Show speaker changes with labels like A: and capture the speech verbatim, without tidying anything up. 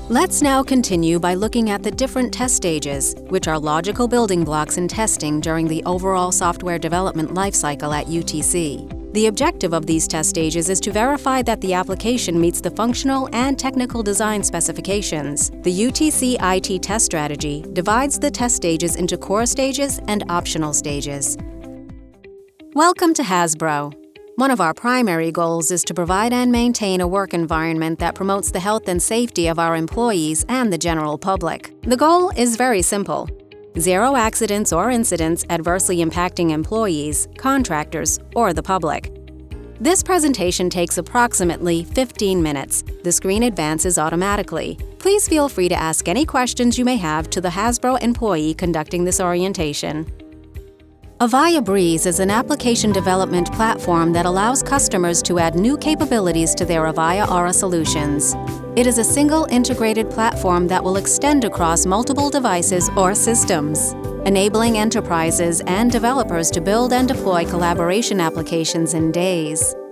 A: Let's now continue by looking at the different test stages, which are logical building blocks in testing during the overall software development lifecycle at U T C. The objective of these test stages is to verify that the application meets the functional and technical design specifications. The U T C I T test strategy divides the test stages into core stages and optional stages. Welcome to Hasbro. One of our primary goals is to provide and maintain a work environment that promotes the health and safety of our employees and the general public. The goal is very simple: zero accidents or incidents adversely impacting employees, contractors, or the public. This presentation takes approximately fifteen minutes. The screen advances automatically. Please feel free to ask any questions you may have to the Hasbro employee conducting this orientation. Avaya Breeze is an application development platform that allows customers to add new capabilities to their Avaya Aura solutions. It is a single integrated platform that will extend across multiple devices or systems, enabling enterprises and developers to build and deploy collaboration applications in days.